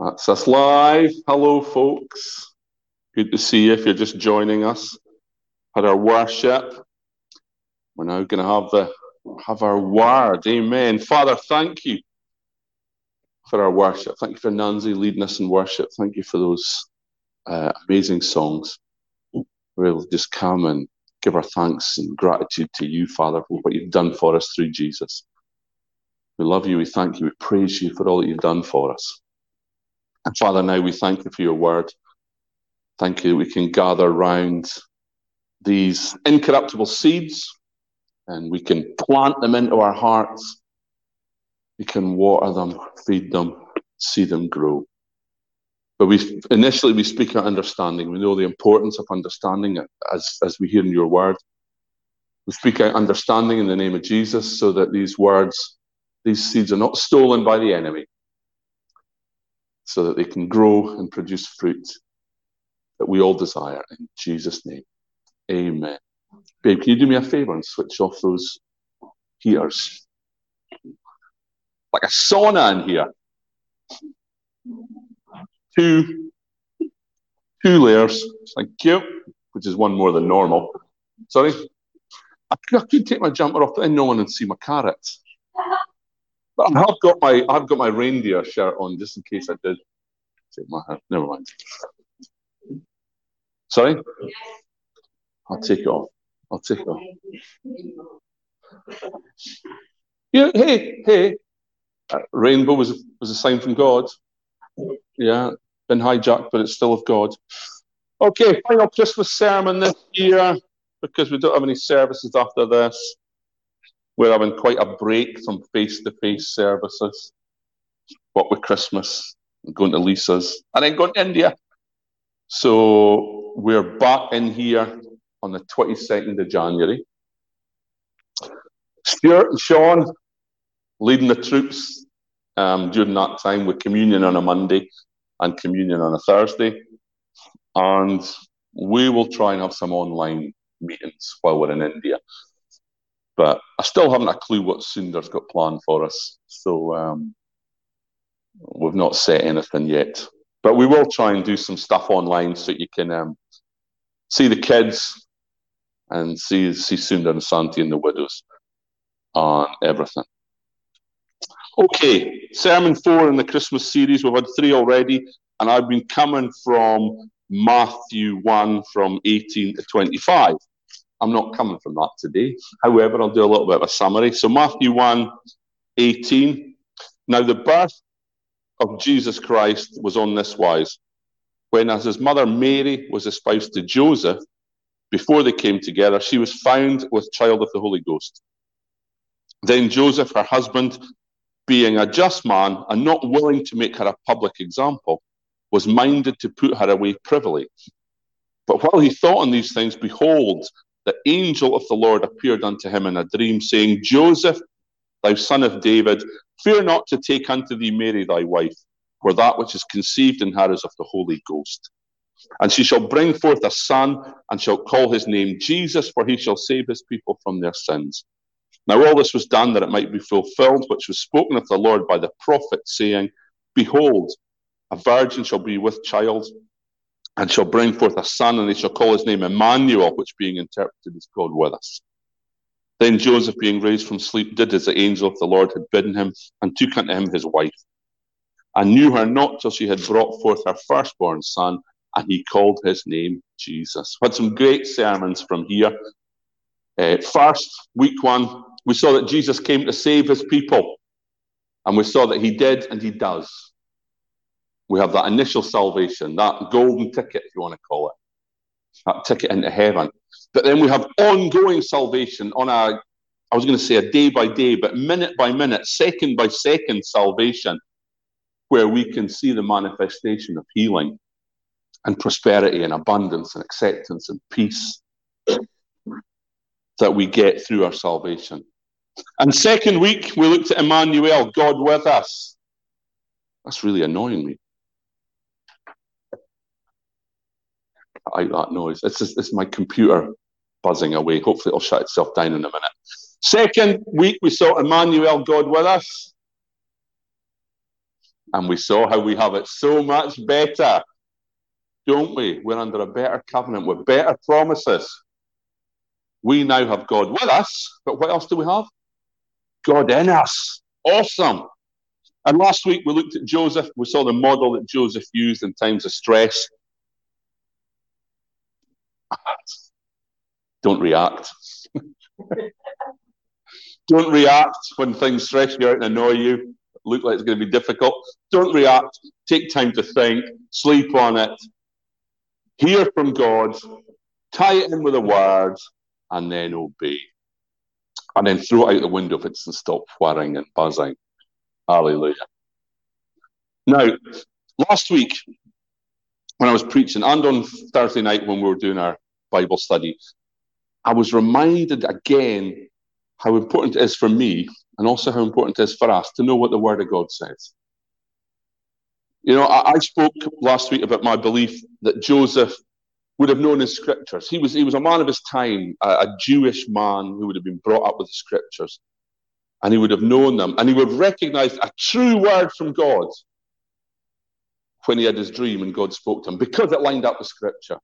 That's us live. Hello, folks. Good to see you if you're just joining us at our worship. We're now going to have our word. Amen. Father, thank you for our worship. Thank you for Nancy leading us in worship. Thank you for those amazing songs. We'll just come and give our thanks and gratitude to you, Father, for what you've done for us through Jesus. We love you. We thank you. We praise you for all that you've done for us. And Father, now we thank you for your word. Thank you that we can gather round these incorruptible seeds and we can plant them into our hearts. We can water them, feed them, see them grow. But initially we speak out understanding. We know the importance of understanding as we hear in your word. We speak out understanding in the name of Jesus so that these words, these seeds are not stolen by the enemy, so that they can grow and produce fruit that we all desire. In Jesus' name, amen. Babe, can you do me a favour and switch off those heaters? Like a sauna in here. Two layers, thank you, which is one more than normal. Sorry? I could take my jumper off, but then no one would see my carrots. But I've got my reindeer shirt on just in case I did take my hat. Never mind. Sorry? I'll take it off. Yeah, hey. Rainbow was a sign from God. Yeah, been hijacked, but it's still of God. Okay, final Christmas sermon this year, because we don't have any services after this. We're having quite a break from face-to-face services. What with Christmas, going to Lisa's, and then going to India. So we're back in here on the 22nd of January. Stuart and Sean leading the troops during that time with communion on a Monday and communion on a Thursday. And we will try and have some online meetings while we're in India. But I still haven't a clue what Sundar's got planned for us. So we've not set anything yet. But we will try and do some stuff online so you can see the kids and see Sundar and Santi and the widows and everything. Okay, Sermon 4 in the Christmas series. We've had 3 already, and I've been coming from Matthew 1 from 18 to 25. I'm not coming from that today. However, I'll do a little bit of a summary. So Matthew 1, 18. Now the birth of Jesus Christ was on this wise. When as his mother Mary was espoused to Joseph, before they came together, she was found with child of the Holy Ghost. Then Joseph, her husband, being a just man and not willing to make her a public example, was minded to put her away privily. But while he thought on these things, behold, the angel of the Lord appeared unto him in a dream, saying, Joseph, thou son of David, fear not to take unto thee Mary thy wife, for that which is conceived in her is of the Holy Ghost. And she shall bring forth a son, and shall call his name Jesus, for he shall save his people from their sins. Now all this was done that it might be fulfilled, which was spoken of the Lord by the prophet, saying, Behold, a virgin shall be with child, and shall bring forth a son, and they shall call his name Emmanuel, which being interpreted is God with us. Then Joseph, being raised from sleep, did as the angel of the Lord had bidden him, and took unto him his wife, and knew her not till she had brought forth her firstborn son, and he called his name Jesus. We had some great sermons from here. First, week 1, we saw that Jesus came to save his people, and we saw that he did and he does. We have that initial salvation, that golden ticket, if you want to call it, that ticket into heaven. But then we have ongoing salvation on I was going to say a day by day, but minute by minute, second by second salvation, where we can see the manifestation of healing and prosperity and abundance and acceptance and peace that we get through our salvation. And second week, we looked at Emmanuel, God with us. That's really annoying me. I like that noise. It's my computer buzzing away. Hopefully it'll shut itself down in a minute. Second week, we saw Emmanuel, God with us. And we saw how we have it so much better, don't we? We're under a better covenant with better promises. We now have God with us, but what else do we have? God in us. Awesome. And last week we looked at Joseph. We saw the model that Joseph used in times of stress. Don't react. Don't react when things stress you out and annoy you. Look like it's going to be difficult. Don't react. Take time to think. Sleep on it. Hear from God. Tie it in with a word, and then obey. And then throw it out the window if it doesn't stop whirring and buzzing. Hallelujah. Now, last week when I was preaching, and on Thursday night when we were doing our Bible study, I was reminded again how important it is for me, and also how important it is for us to know what the Word of God says. You know, I spoke last week about my belief that Joseph would have known his scriptures. He was a man of his time, a Jewish man who would have been brought up with the scriptures, and he would have known them, and he would have recognized a true word from God when he had his dream and God spoke to him, because it lined up with scripture.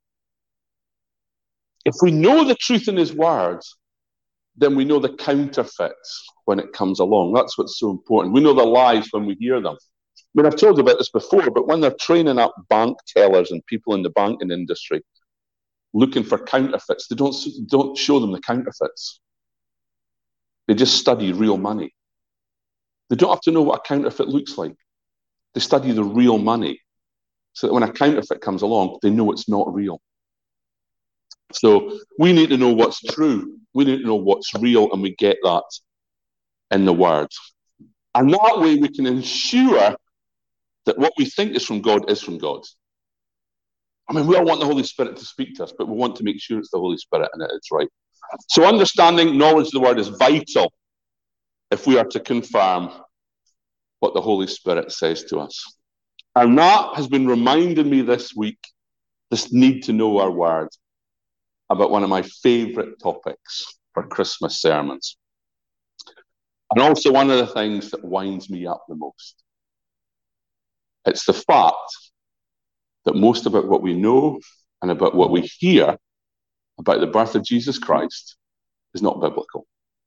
If we know the truth in his words, then we know the counterfeits when it comes along. That's what's so important. We know the lies when we hear them. I mean, I've told you about this before, but when they're training up bank tellers and people in the banking industry looking for counterfeits, they don't show them the counterfeits. They just study real money. They don't have to know what a counterfeit looks like. They study the real money, so that when a counterfeit comes along, they know it's not real. So we need to know what's true. We need to know what's real, and we get that in the Word. And that way we can ensure that what we think is from God is from God. I mean, we all want the Holy Spirit to speak to us, but we want to make sure it's the Holy Spirit and that it's right. So understanding, knowledge of the Word is vital if we are to confirm what the Holy Spirit says to us. And that has been reminding me this week, this need to know our Word, about one of my favourite topics for Christmas sermons. And also one of the things that winds me up the most. It's the fact that most about what we know and about what we hear about the birth of Jesus Christ is not biblical.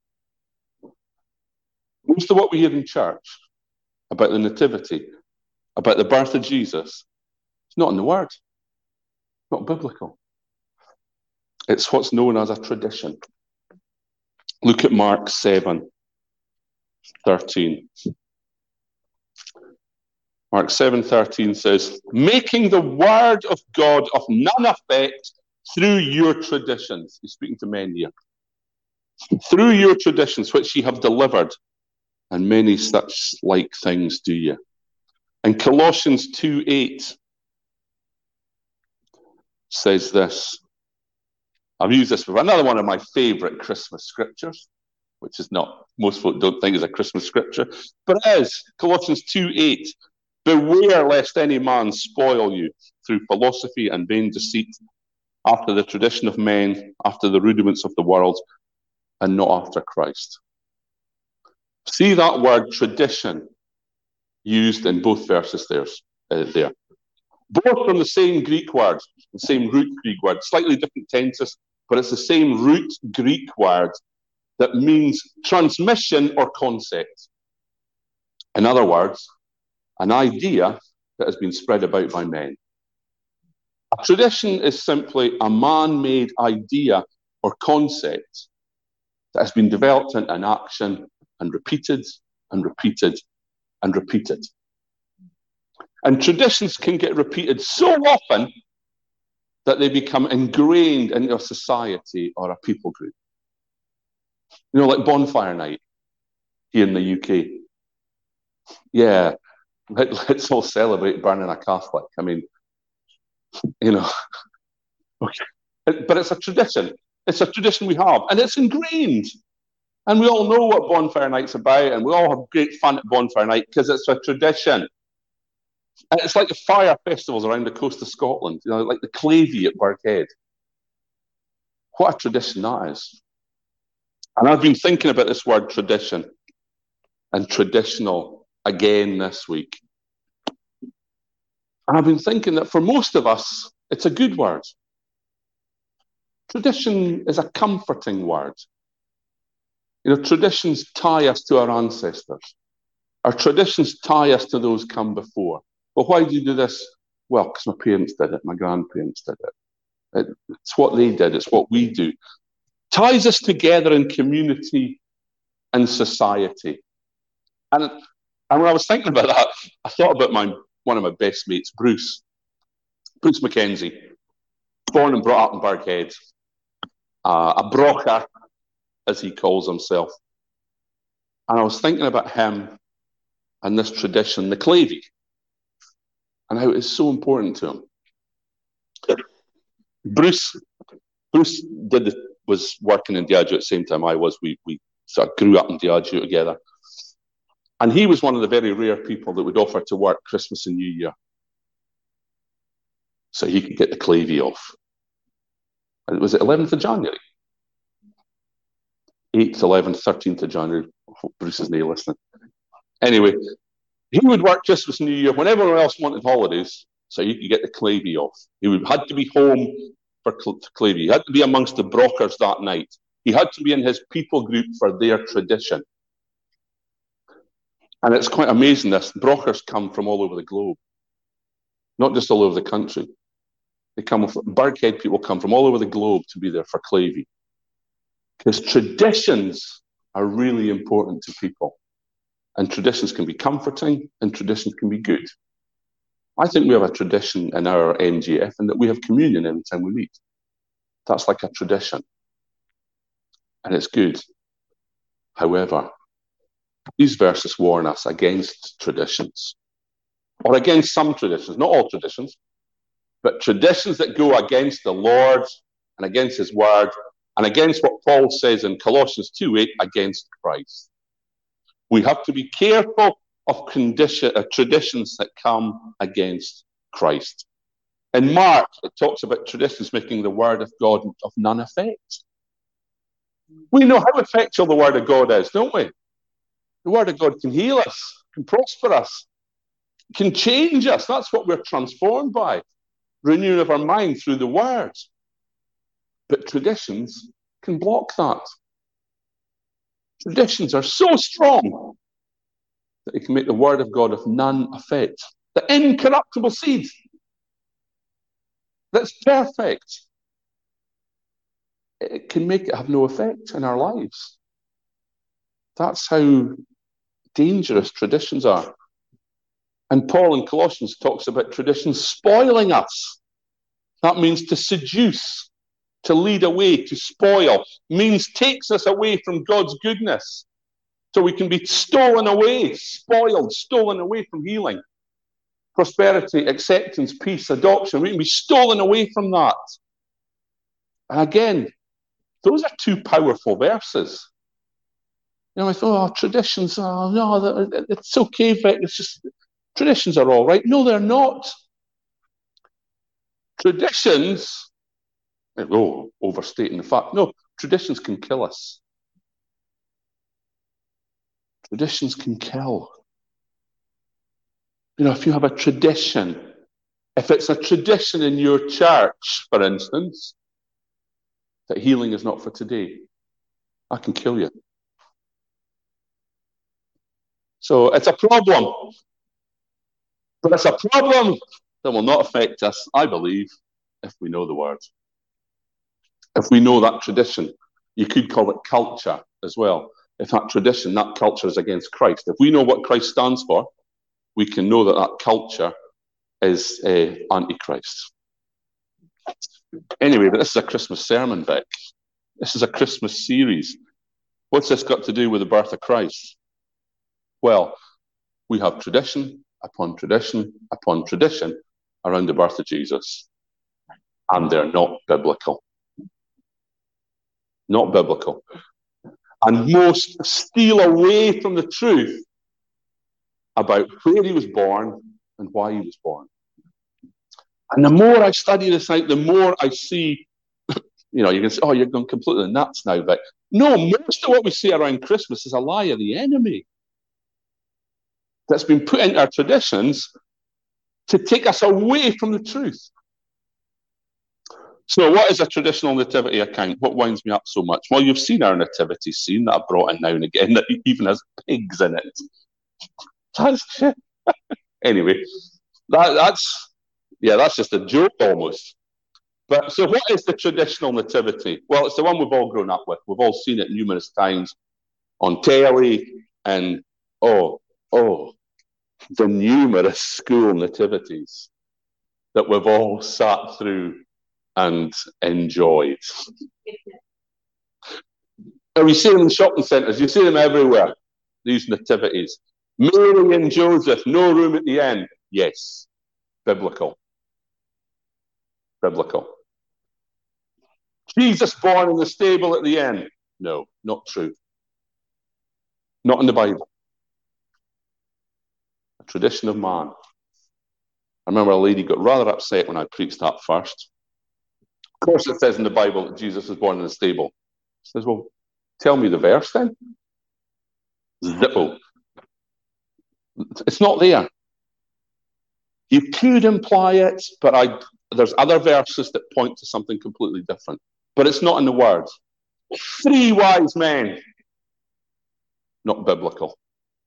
Most of what we hear in church about the nativity, about the birth of Jesus, is not in the Word. It's not biblical. It's what's known as a tradition. Look at Mark 7:13. Mark 7:13 says, making the word of God of none effect through your traditions. He's speaking to men here. Through your traditions, which ye have delivered, and many such like things do ye. And Colossians 2:8 says this. I've used this before. Another one of my favourite Christmas scriptures, which is not, most folk don't think is a Christmas scripture, but it is. Colossians 2:8. Beware lest any man spoil you through philosophy and vain deceit, after the tradition of men, after the rudiments of the world, and not after Christ. See that word tradition used in both verses there. Both from the same Greek word, the same root Greek word, slightly different tenses, but it's the same root Greek word that means transmission or concept. In other words, an idea that has been spread about by men. A tradition is simply a man-made idea or concept that has been developed into an action and repeated and repeated and repeated. And traditions can get repeated so often that they become ingrained into a society or a people group. You know, like bonfire night here in the UK. Yeah, let's all celebrate burning a Catholic. I mean, you know, okay. But it's a tradition. It's a tradition we have, and it's ingrained. And we all know what bonfire night's about, and we all have great fun at bonfire night because it's a tradition. And it's like the fire festivals around the coast of Scotland, you know, like the Clavey at Birkhead. What a tradition that is. And I've been thinking about this word tradition and traditional again this week. And I've been thinking that for most of us, it's a good word. Tradition is a comforting word. Traditions tie us to our ancestors. Our traditions tie us to those come before. Well, why do you do this? Well, because my parents did it, my grandparents did it. It's what they did, it's what we do. Ties us together in community and society. And when I was thinking about that, I thought about one of my best mates, Bruce Mackenzie, born and brought up in Burghead, a brocher, as he calls himself. And I was thinking about him and this tradition, the Clavey, and how it is so important to him. Bruce was working in Diageo at the same time I was. We sort of grew up in Diageo together. And he was one of the very rare people that would offer to work Christmas and New Year, so he could get the Clavey off. And it was 11th of January. 8th, 11th, 13th of January. I hope Bruce is not listening. Anyway, he would work Christmas and New Year when everyone else wanted holidays, so he could get the Clavey off. He had to be home for Clavey. He had to be amongst the brokers that night. He had to be in his people group for their tradition. And it's quite amazing, this. Brokers come from all over the globe, not just all over the country. Burghead people come from all over the globe to be there for Clavey. Because traditions are really important to people. And traditions can be comforting, and traditions can be good. I think we have a tradition in our NGF, and that we have communion every time we meet. That's like a tradition. And it's good. However, these verses warn us against traditions, or against some traditions, not all traditions, but traditions that go against the Lord and against his word, and against what Paul says in Colossians 2:8, against Christ. We have to be careful of traditions that come against Christ. In Mark, it talks about traditions making the word of God of none effect. We know how effectual the word of God is, don't we? The word of God can heal us, can prosper us, can change us. That's what we're transformed by. Renewing of our mind through the word. But traditions can block that. Traditions are so strong that it can make the word of God of none effect. The incorruptible seed that's perfect, it can make it have no effect in our lives. That's how dangerous traditions are. And Paul in Colossians talks about traditions spoiling us. That means to seduce, to lead away, to spoil, means takes us away from God's goodness. So we can be stolen away, spoiled, stolen away from healing, prosperity, acceptance, peace, adoption. We can be stolen away from that. And again, those are two powerful verses. I thought, traditions, no, it's okay, Vic, it's just, traditions are all right. No, they're not. Traditions, overstating the fact. No, traditions can kill us. Traditions can kill. If you have a tradition, if it's a tradition in your church, for instance, that healing is not for today, I can kill you. So it's a problem. But it's a problem that will not affect us, I believe, if we know the word. If we know that tradition, you could call it culture as well. If that tradition, that culture is against Christ. If we know what Christ stands for, we can know that that culture is anti-Christ. Anyway, but this is a Christmas sermon, Vic. This is a Christmas series. What's this got to do with the birth of Christ? Well, we have tradition upon tradition upon tradition around the birth of Jesus. And they're not biblical. Not biblical. And most steal away from the truth about where he was born and why he was born. And the more I study this out, the more I see, you can say, oh, you're going completely nuts now, but no, most of what we see around Christmas is a lie of the enemy that's been put into our traditions to take us away from the truth. So what is a traditional nativity account? What winds me up so much? Well, you've seen our nativity scene that I brought in now and again that even has pigs in it. Anyway, that's just a joke almost. But so what is the traditional nativity? Well, it's the one we've all grown up with. We've all seen it numerous times on telly, and the numerous school nativities that we've all sat through and enjoyed. And we see them in shopping centres, you see them everywhere, these nativities. Mary and Joseph, no room at the end. Yes, biblical. Biblical. Jesus born in the stable at the end. No, not true. Not in the Bible. A tradition of man. I remember a lady got rather upset when I preached that first. Of course it says in the Bible that Jesus was born in the stable. She says, well, tell me the verse then. Zippo. It's not there. You could imply it, but there's other verses that point to something completely different. But it's not in the Word. 3 wise men. Not biblical.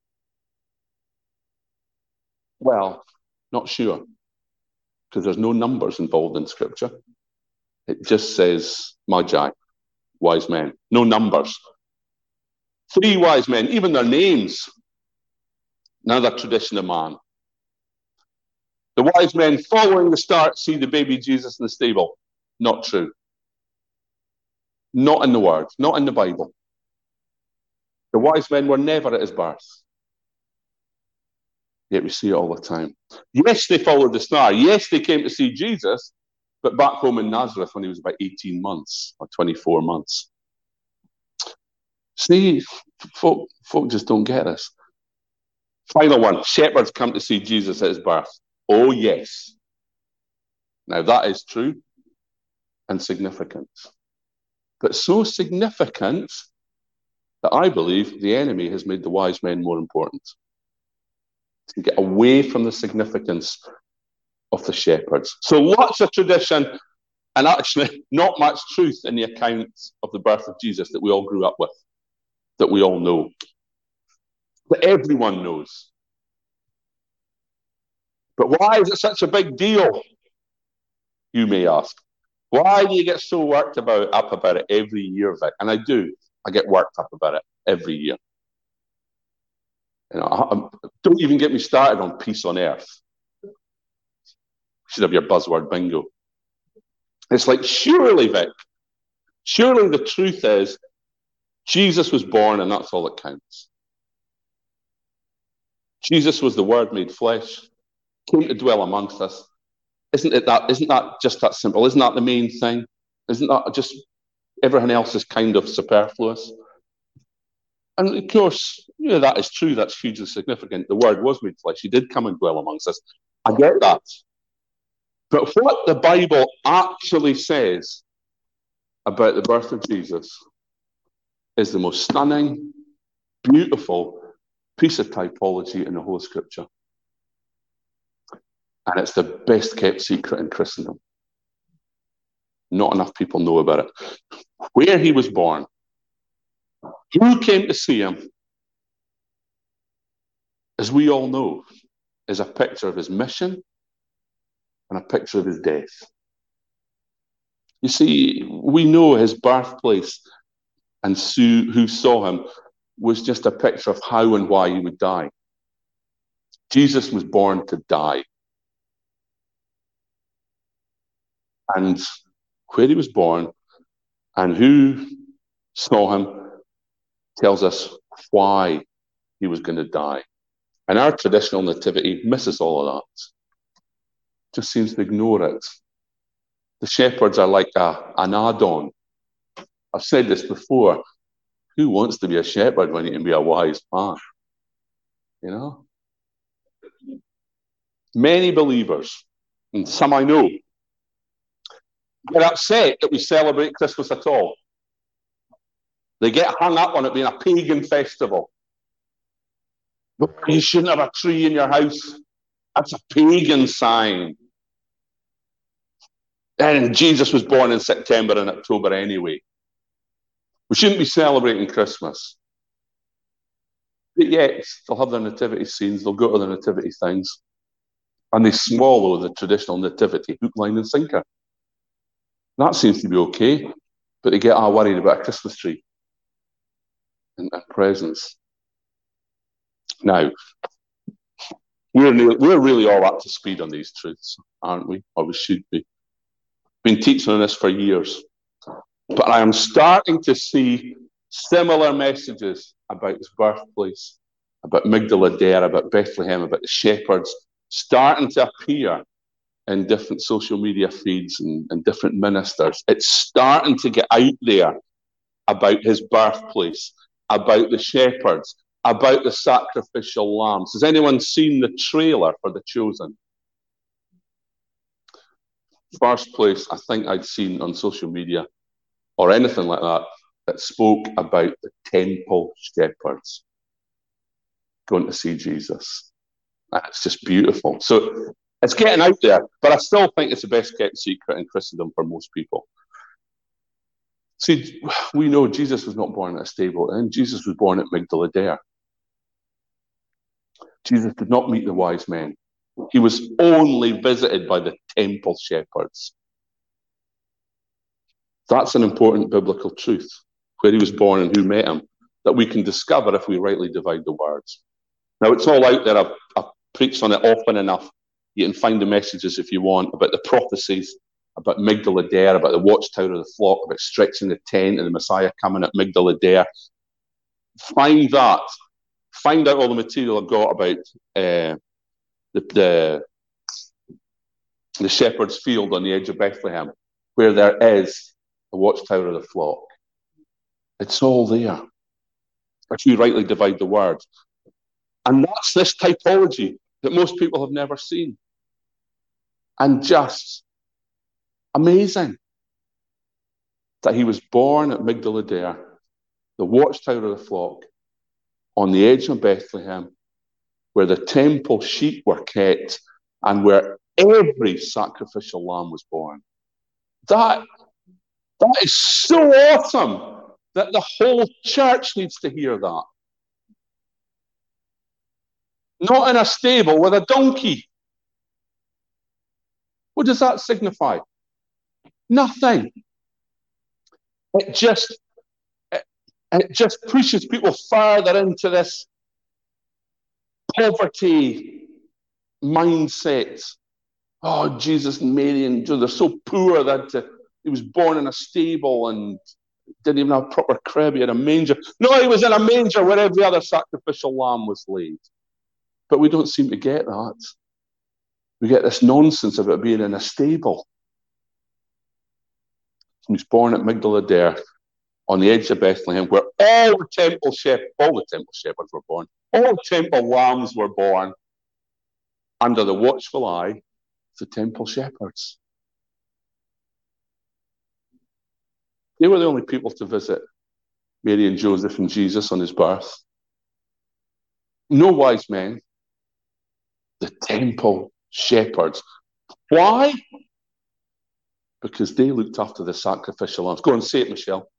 Well, not sure. Because there's no numbers involved in Scripture. It just says magi, wise men. No numbers. 3 wise men, even their names. Another tradition of man. The wise men following the star see the baby Jesus in the stable. Not true. Not in the Word, not in the Bible. The wise men were never at his birth. Yet we see it all the time. Yes, they followed the star. Yes, they came to see Jesus, but back home in Nazareth when he was about 18 months or 24 months. See, folk just don't get this. Final one, shepherds come to see Jesus at his birth. Oh, yes. Now, that is true and significant. But so significant that I believe the enemy has made the wise men more important. To get away from the significance of the shepherds. So lots of tradition and actually not much truth in the accounts of the birth of Jesus that we all grew up with, that we all know, that everyone knows. But why is it such a big deal, you may ask? Why do you get so worked up about it every year, Vic? And I do. I get worked up about it every year. You know, don't even get me started on peace on earth. You should have your buzzword bingo. It's like, surely, Vic, surely the truth is Jesus was born and that's all that counts. Jesus was the Word made flesh, came to dwell amongst us. Isn't that just that simple? Isn't that the main thing? Isn't that just everything else is kind of superfluous? And of course, that is true. That's hugely significant. The Word was made flesh. He did come and dwell amongst us. I get that. But what the Bible actually says about the birth of Jesus is the most stunning, beautiful piece of typology in the whole Scripture. And it's the best kept secret in Christendom. Not enough people know about it. Where he was born, who came to see him, as we all know, is a picture of his mission and a picture of his death. You see, we know his birthplace and who saw him was just a picture of how and why he would die. Jesus was born to die. And where he was born and who saw him tells us why he was going to die. And our traditional nativity misses all of that. Just seems to ignore it. The shepherds are like an add-on. I've said this before. Who wants to be a shepherd when you can be a wise man? You know? Many believers, and some I know, get upset that we celebrate Christmas at all. They get hung up on it being a pagan festival. You shouldn't have a tree in your house. That's a pagan sign. And Jesus was born in September and October anyway. We shouldn't be celebrating Christmas. But yet, they'll have their nativity scenes, they'll go to the nativity things, and they swallow the traditional nativity, hook, line, and sinker. That seems to be okay, but they get all worried about a Christmas tree and presents. Now, we're really all up to speed on these truths, aren't we? Or we should be. Been teaching on this for years. But I am starting to see similar messages about his birthplace, about Migdal Eder, about Bethlehem, about the shepherds, starting to appear in different social media feeds and different ministers. It's starting to get out there about his birthplace, about the shepherds, about the sacrificial lambs. Has anyone seen the trailer for The Chosen? First place I think I'd seen on social media or anything like that that spoke about the temple shepherds going to see Jesus. And it's just beautiful. So it's getting out there, but I still think it's the best kept secret in Christendom for most people. See, we know Jesus was not born at a stable, and Jesus was born at Migdal Eder. Jesus did not meet the wise men. He was only visited by the temple shepherds. That's an important biblical truth, where he was born and who met him, that we can discover if we rightly divide the words. Now, it's all out there. I've preached on it often enough. You can find the messages if you want about the prophecies, about Migdal Eder, about the watchtower of the flock, about stretching the tent and the Messiah coming at Migdal Eder. Find that. Find out all the material I've got about the shepherd's field on the edge of Bethlehem, where there is a watchtower of the flock. It's all there, if you rightly divide the word. And that's this typology that most people have never seen. And just amazing that he was born at Migdal Eder, the watchtower of the flock, on the edge of Bethlehem, where the temple sheep were kept and where every sacrificial lamb was born. That is so awesome that the whole church needs to hear that. Not in a stable with a donkey. What does that signify? Nothing. It just pushes people further into this poverty mindset. Oh, Jesus and Mary and Joe, they're so poor that he was born in a stable and didn't even have a proper crib. He had a manger. No, he was in a manger where every other sacrificial lamb was laid. But we don't seem to get that. We get this nonsense about being in a stable. He was born at Migdal Eder, on the edge of Bethlehem, where all the temple shepherds were born. All the temple lambs were born under the watchful eye of the temple shepherds. They were the only people to visit Mary and Joseph and Jesus on his birth. No wise men. The temple shepherds. Why? Because they looked after the sacrificial lambs. Go and say it, Michelle.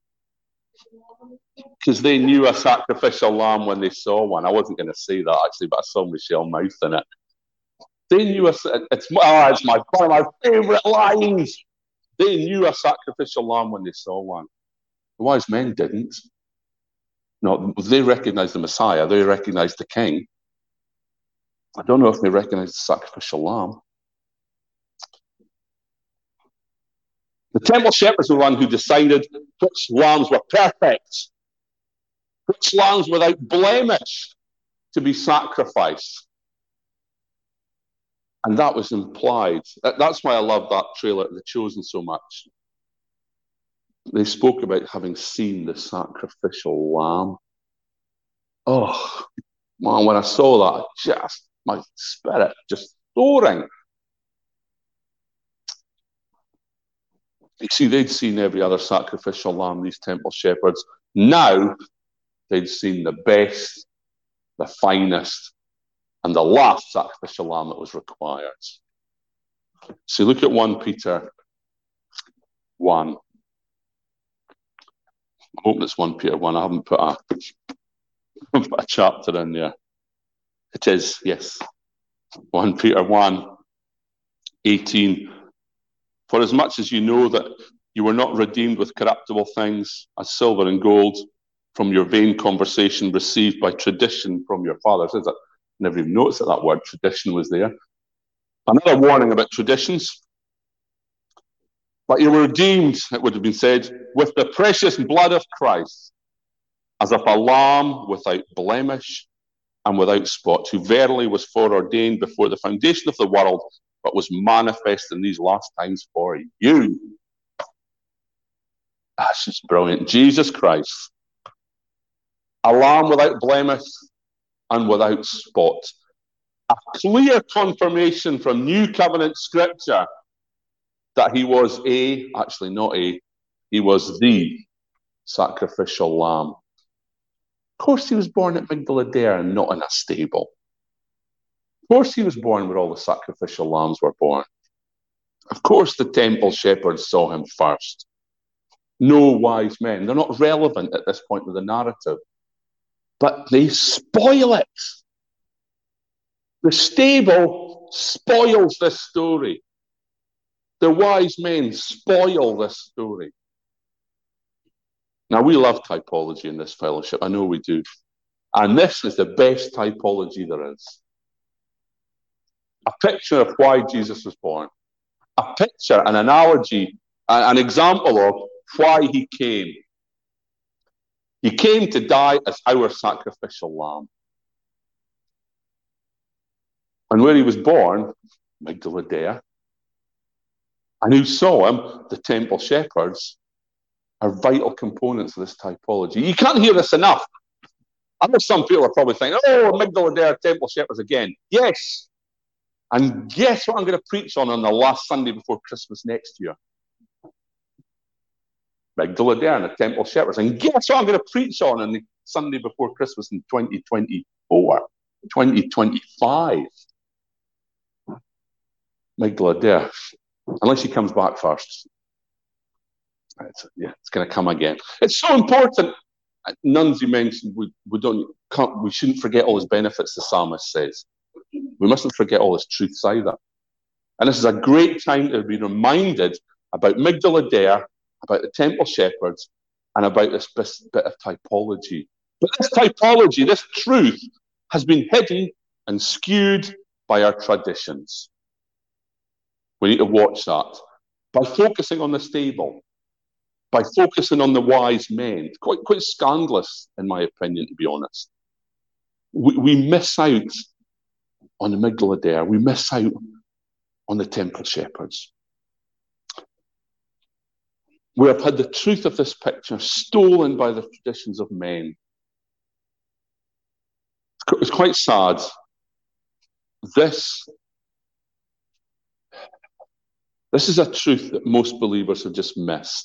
Because they knew a sacrificial lamb when they saw one. I wasn't going to say that, actually, but I saw Michelle mouthing it. They knew it's one of my favourite lines. They knew a sacrificial lamb when they saw one. The wise men didn't. No, they recognized the Messiah. They recognized the king. I don't know if they recognized the sacrificial lamb. The temple shepherds were the one who decided which lambs were perfect, which lambs without blemish to be sacrificed. And that was implied. That's why I love that trailer, The Chosen, so much. They spoke about having seen the sacrificial lamb. Oh, man, when I saw that, my spirit just soaring. You see, they'd seen every other sacrificial lamb, these temple shepherds. Now, they'd seen the best, the finest, and the last sacrificial lamb that was required. So look at 1 Peter 1. I'm hoping it's 1 Peter 1. I haven't put a chapter in there. It is, yes. 1 Peter 1, 18. For as much as you know that you were not redeemed with corruptible things, as silver and gold, from your vain conversation received by tradition from your fathers. I never even noticed that word tradition was there. Another warning about traditions. But you were redeemed, it would have been said, with the precious blood of Christ, as of a lamb without blemish and without spot, who verily was foreordained before the foundation of the world, but was manifest in these last times for you. That's just brilliant. Jesus Christ, a lamb without blemish and without spot. A clear confirmation from New Covenant Scripture that he was he was the sacrificial lamb. Of course he was born at Migdal-Eder and not in a stable. Of course he was born where all the sacrificial lambs were born. Of course the temple shepherds saw him first. No wise men. They're not relevant at this point of the narrative. But they spoil it. The stable spoils this story. The wise men spoil this story. Now, we love typology in this fellowship. I know we do. And this is the best typology there is. A picture of why Jesus was born. A picture, an analogy, an example of why he came. He came to die as our sacrificial lamb. And where he was born, Migdal-Eder, and who saw him, the temple shepherds, are vital components of this typology. You can't hear this enough. I know some people are probably thinking, oh, Migdal-Eder, temple shepherds again. Yes. And guess what I'm going to preach on the last Sunday before Christmas next year? Migdal-Eder and the temple shepherds. And guess what I'm going to preach on the Sunday before Christmas in 2024, 2025? Migdal-Eder. Unless he comes back first. It's going to come again. It's so important. Nuns, you mentioned, we shouldn't forget all his benefits, the psalmist says. We mustn't forget all his truths either. And this is a great time to be reminded about Migdal-Eder, about the temple shepherds, and about this bit of typology. But this typology, this truth, has been hidden and skewed by our traditions. We need to watch that. By focusing on the stable, by focusing on the wise men. It's quite scandalous, in my opinion, to be honest. We miss out on the Migdal-Eder. We miss out on the temple shepherds. We have had the truth of this picture stolen by the traditions of men. It's quite sad. This is a truth that most believers have just missed.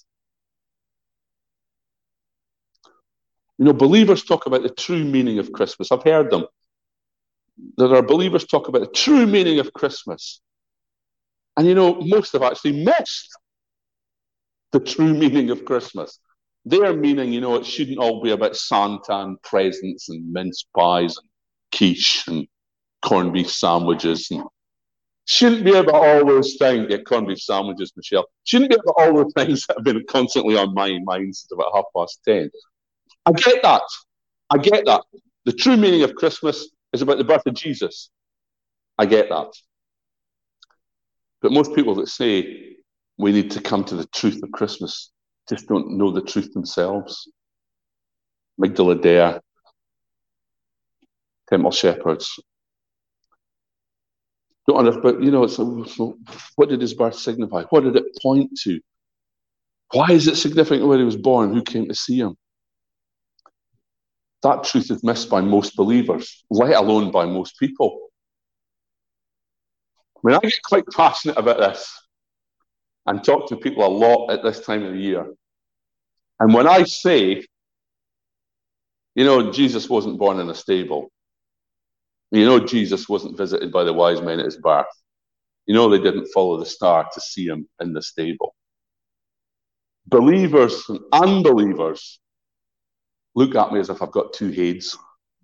You know, believers talk about the true meaning of Christmas. I've heard them. There are believers talk about the true meaning of Christmas. And, you know, most have actually missed the true meaning of Christmas. Their meaning, you know, it shouldn't all be about Santa and presents and mince pies and quiche and corned beef sandwiches. And shouldn't be about all those things. Yeah, corned beef sandwiches, Michelle. Shouldn't be about all those things that have been constantly on my mind since about 10:30. I get that. I get that. The true meaning of Christmas is about the birth of Jesus. I get that. But most people that say we need to come to the truth of Christmas just don't know the truth themselves. Migdal-Eder, temple shepherds. Don't understand, but you know, so what did his birth signify? What did it point to? Why is it significant where he was born? Who came to see him? That truth is missed by most believers, let alone by most people. I mean, I get quite passionate about this and talk to people a lot at this time of the year. And when I say, you know, Jesus wasn't born in a stable, You know, Jesus wasn't visited by the wise men at his birth. You know, they didn't follow the star to see him in the stable. Believers and unbelievers look at me as if I've got two heads.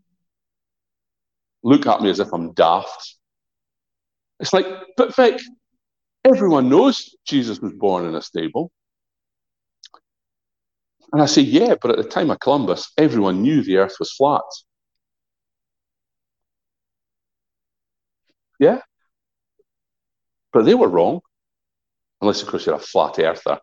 Look at me as if I'm daft. It's like, but Vic, everyone knows Jesus was born in a stable. And I say, yeah, but at the time of Columbus, everyone knew the earth was flat. Yeah. But they were wrong. Unless, of course, you're a flat earther.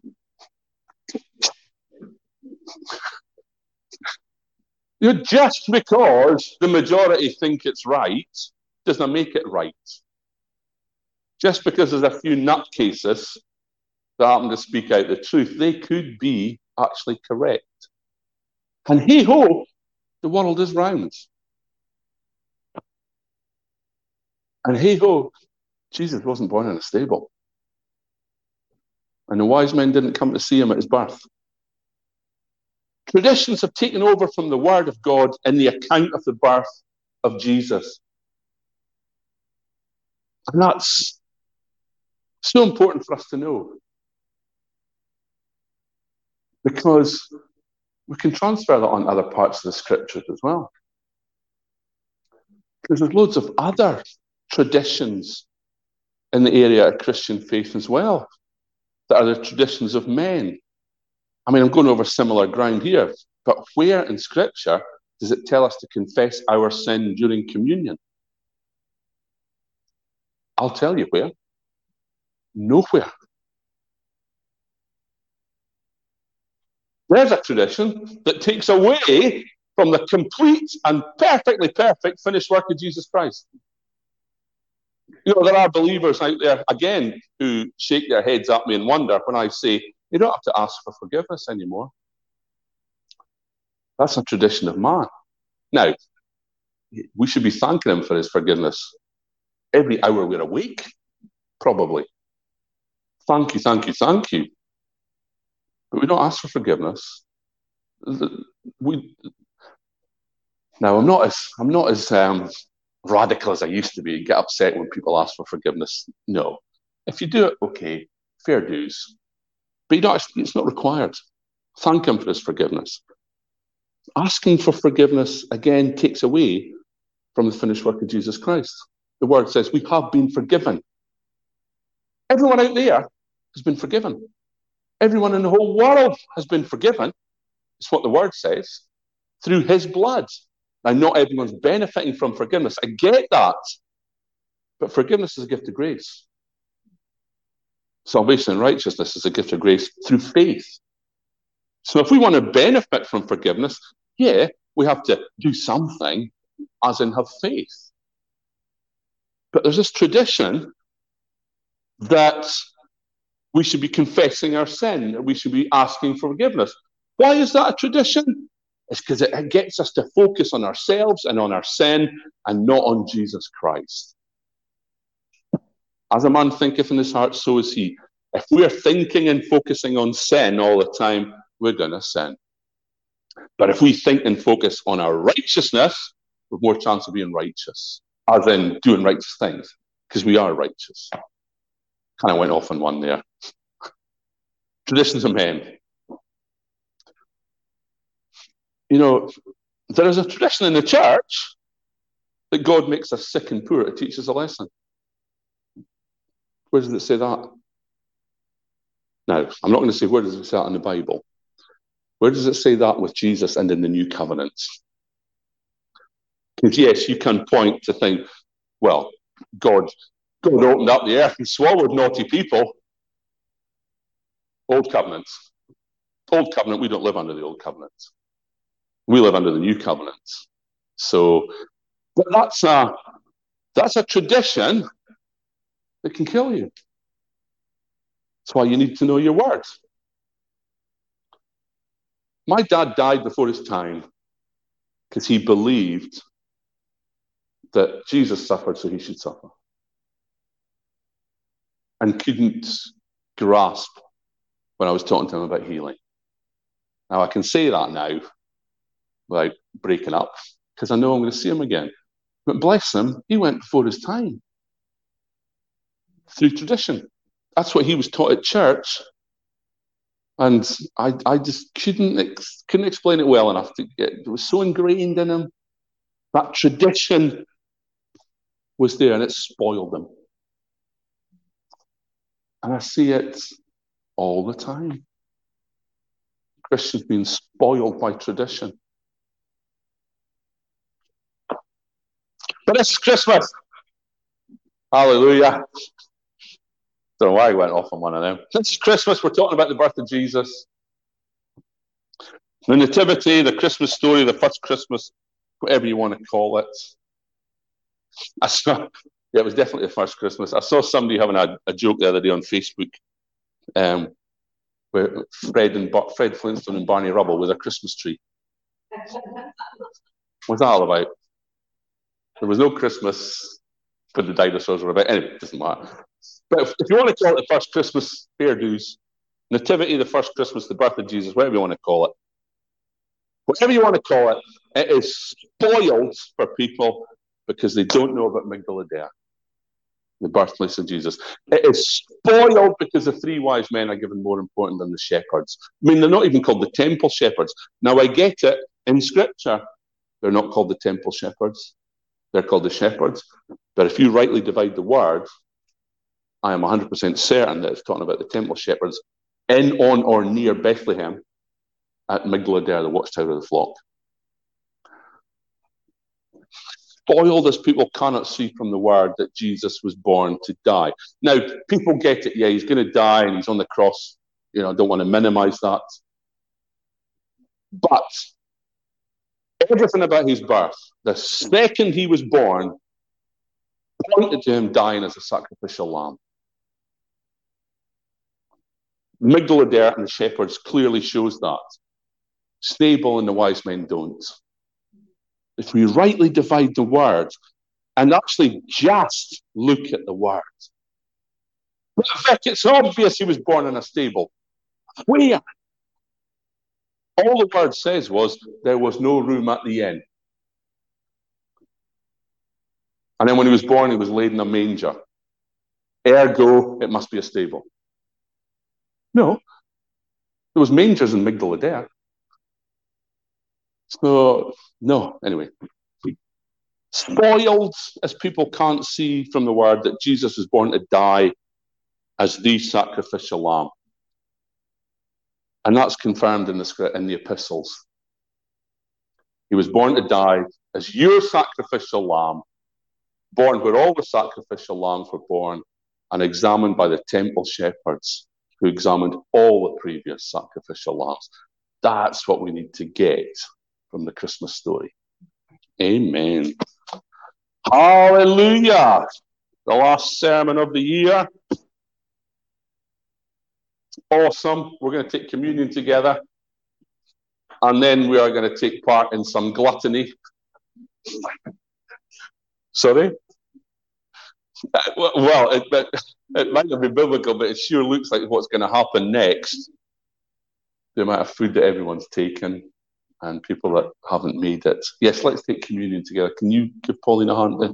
You know, just because the majority think it's right doesn't make it right. Just because there's a few nutcases that happen to speak out the truth, they could be actually correct. And hey ho, the world is round. And hey ho, Jesus wasn't born in a stable. And the wise men didn't come to see him at his birth. Traditions have taken over from the word of God in the account of the birth of Jesus. And that's so important for us to know. Because we can transfer that on other parts of the scriptures as well. Because there's loads of other traditions in the area of Christian faith as well that are the traditions of men. I mean, I'm going over similar ground here, but where in Scripture does it tell us to confess our sin during communion? I'll tell you where. Nowhere. There's a tradition that takes away from the complete and perfectly perfect finished work of Jesus Christ. You know, there are believers out there, again, who shake their heads at me and wonder when I say, you don't have to ask for forgiveness anymore. That's a tradition of man. Now, we should be thanking him for his forgiveness every hour we're awake, probably. Thank you, thank you, thank you. But we don't ask for forgiveness. Now, I'm not as radical as I used to be and get upset when people ask for forgiveness. No. If you do it, okay, fair dues. But you don't, it's not required. Thank him for his forgiveness. Asking for forgiveness, again, takes away from the finished work of Jesus Christ. The word says we have been forgiven. Everyone out there has been forgiven. Everyone in the whole world has been forgiven. It's what the word says. Through his blood. Now, not everyone's benefiting from forgiveness. I get that. But forgiveness is a gift of grace. Salvation and righteousness is a gift of grace through faith. So if we want to benefit from forgiveness, yeah, we have to do something, as in have faith. But there's this tradition that we should be confessing our sin, that we should be asking for forgiveness. Why is that a tradition? It's because it gets us to focus on ourselves and on our sin and not on Jesus Christ. As a man thinketh in his heart, so is he. If we're thinking and focusing on sin all the time, we're going to sin. But if we think and focus on our righteousness, we've more chance of being righteous, as in doing righteous things, because we are righteous. Kind of went off on one there. Traditions of men. You know, there is a tradition in the church that God makes us sick and poor to teach us a lesson. Where does it say that? Now, I'm not going to say where does it say that in the Bible. Where does it say that with Jesus and in the new covenants? Because yes, you can point to think, well, God opened up the earth and swallowed naughty people. Old covenants. Old covenant, we don't live under the old covenants. We live under the new covenants. So, but that's a tradition that can kill you. That's why you need to know your words. My dad died before his time because he believed that Jesus suffered, so he should suffer. And couldn't grasp when I was talking to him about healing. Now, I can say that now without breaking up, because I know I'm going to see him again. But bless him, he went before his time through tradition. That's what he was taught at church. And I just couldn't explain it well enough. It was so ingrained in him. That tradition was there and it spoiled him. And I see it all the time. Christians being spoiled by tradition. But this is Christmas. Hallelujah. Don't know why I went off on one of them. This is Christmas. We're talking about the birth of Jesus. The Nativity, the Christmas story, the first Christmas, whatever you want to call it. It was definitely the first Christmas. I saw somebody having a joke the other day on Facebook where Fred Flintstone and Barney Rubble with a Christmas tree. What's that all about? There was no Christmas when the dinosaurs were about. Anyway, it doesn't matter. But if you want to call it the first Christmas, fair dues. Nativity, the first Christmas, the birth of Jesus, whatever you want to call it. Whatever you want to call it, it is spoiled for people because they don't know about Migdal-Eder, the birthplace of Jesus. It is spoiled because the three wise men are given more important than the shepherds. I mean, they're not even called the temple shepherds. Now, I get it. In Scripture, they're not called the temple shepherds. They're called the shepherds. But if you rightly divide the word, I am 100% certain that it's talking about the temple shepherds in, on, or near Bethlehem at Migdal-Eder, the watchtower of the flock. Spoiled as people cannot see from the word that Jesus was born to die. Now, people get it. Yeah, he's going to die and he's on the cross. You know, I don't want to minimize that. But everything about his birth, the second he was born, pointed to him dying as a sacrificial lamb. Migdal-Eder and the shepherds clearly shows that. Stable and the wise men don't. If we rightly divide the word and actually just look at the word. But Vic, it's obvious he was born in a stable. Where? All the word says was there was no room at the inn. And then when he was born, he was laid in a manger. Ergo, it must be a stable. No. There was mangers in Migdal-Eder. So, no, anyway. Spoiled as people can't see from the word that Jesus was born to die as the sacrificial lamb. And that's confirmed in the epistles. He was born to die as your sacrificial lamb, born where all the sacrificial lambs were born, and examined by the temple shepherds who examined all the previous sacrificial lambs. That's what we need to get from the Christmas story. Amen. Hallelujah. The last sermon of the year. Awesome. We're going to take communion together. And then we are going to take part in some gluttony. Sorry? Well, it might not be biblical, but it sure looks like what's going to happen next. The amount of food that everyone's taken and people that haven't made it. Yes, let's take communion together. Can you give Pauline a hand then?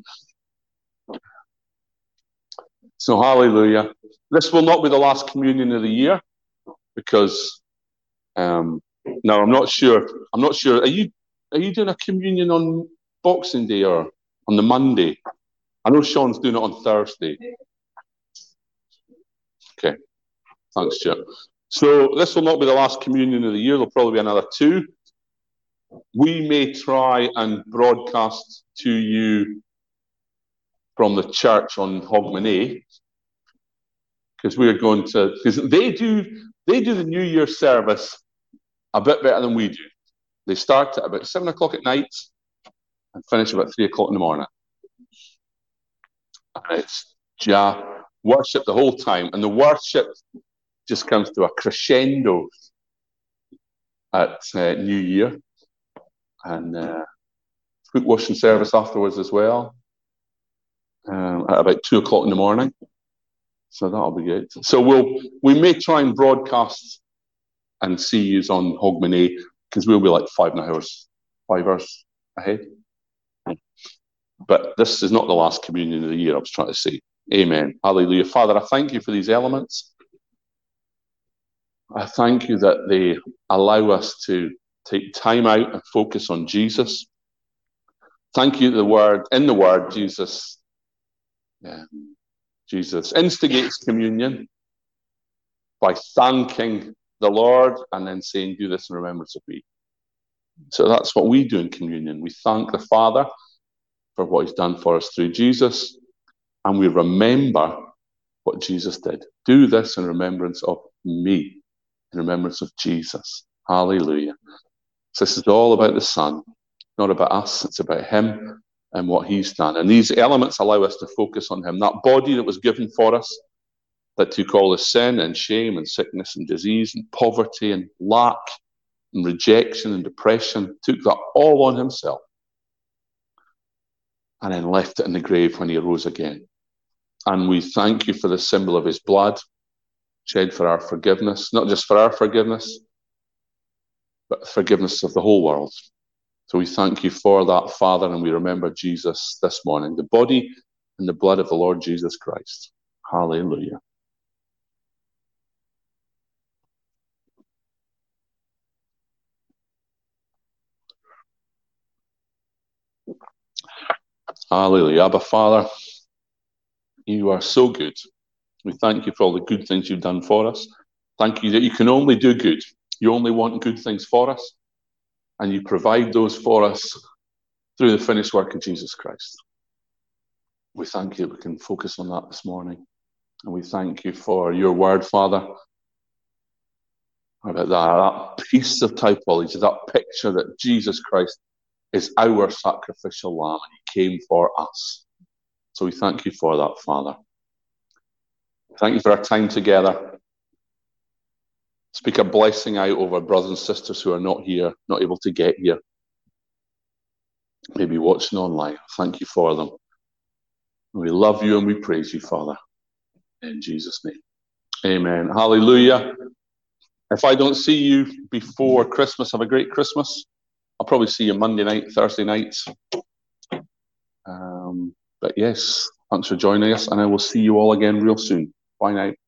So, hallelujah. This will not be the last communion of the year because, no, I'm not sure. Are you doing a communion on Boxing Day or on the Monday? I know Sean's doing it on Thursday. Okay. Thanks, Stuart. So this will not be the last communion of the year. There'll probably be another 2. We may try and broadcast to you from the church on Hogmanay because we're going to, because they do the New Year service a bit better than we do. They start at about 7 o'clock at night and finish about 3 o'clock in the morning. And it's worship the whole time. And the worship just comes to a crescendo at New Year. And foot washing service afterwards as well at about 2 o'clock in the morning. So that'll be good. So we may try and broadcast and see you on Hogmanay because we'll be like 5 hours ahead. But this is not the last communion of the year, I was trying to say. Amen. Hallelujah. Father, I thank you for these elements. I thank you that they allow us to take time out and focus on Jesus. Thank you, in the word, Jesus instigates communion by thanking the Lord and then saying, do this in remembrance of me. So that's what we do in communion. We thank the Father for what he's done for us through Jesus, and we remember what Jesus did. Do this in remembrance of me, in remembrance of Jesus. Hallelujah. So this is all about the Son, not about us. It's about him and what he's done. And these elements allow us to focus on him, that body that was given for us, that took all the sin and shame and sickness and disease and poverty and lack and rejection and depression, took that all on himself and then left it in the grave when he arose again. And we thank you for the symbol of his blood shed for our forgiveness, not just for our forgiveness, but forgiveness of the whole world. So we thank you for that, Father, and we remember Jesus this morning, the body and the blood of the Lord Jesus Christ. Hallelujah. Hallelujah. Abba, Father, you are so good. We thank you for all the good things you've done for us. Thank you that you can only do good. You only want good things for us, and you provide those for us through the finished work of Jesus Christ. We thank you that we can focus on that this morning. And we thank you for your word, Father, about that piece of typology, that picture that Jesus Christ is our sacrificial lamb, and he came for us. So we thank you for that, Father. Thank you for our time together. Speak a blessing out over brothers and sisters who are not here, not able to get here, maybe watching online. Thank you for them. We love you and we praise you, Father. In Jesus' name. Amen. Hallelujah. If I don't see you before Christmas, have a great Christmas. I'll probably see you Monday night, Thursday nights. But yes, thanks for joining us, and I will see you all again real soon. Bye now.